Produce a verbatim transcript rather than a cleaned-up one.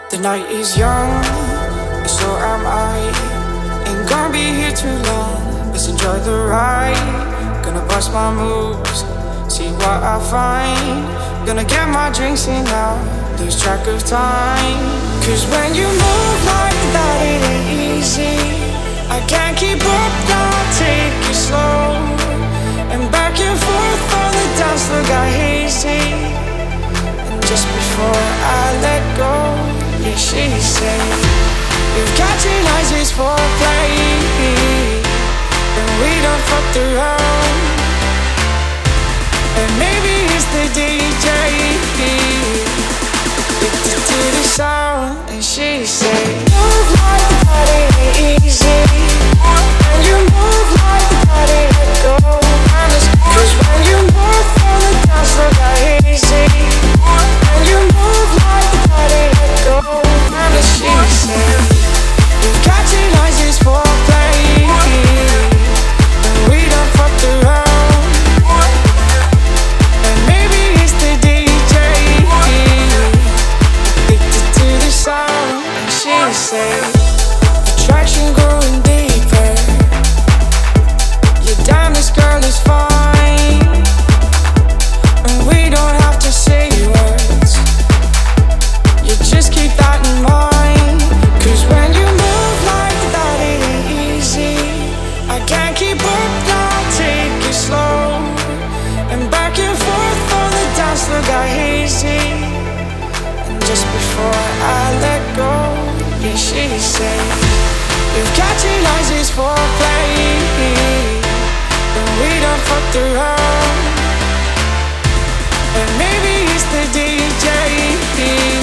The night is young, and so am I. Ain't gonna be here too long, let's enjoy the ride. Gonna bust my moves, see what I find. Gonna get my drinks in now, lose track of time. Cause when you move like that, it ain't easy. I can't keep up now, take it slow. And back and forth on the dance floor got hazy. And just before I let go, yeah, she said, you've got your license for play, and we done fucked around. And maybe it's the D J, addicted to the sound. And she said, move like that, it ain't easy. When you move like that, it ain't go. Cause when you move on the dance floor got hazy. When you move like that, it ain't go. And she said, you've got your license for play, and we done fucked around. And maybe it's the D J, addicted to the sound. And she said, attraction growing deeper. Yeah, damn, this girl is fine, and we don't have to say words. You just keep that in mind. Cause when you move like that, it ain't easy. I can't keep up now, take it slow. And back and forth on the dance floor got hazy. And just before I let go, yeah, she said, you've got your license for play, and we done fucked around. And maybe it's the D J,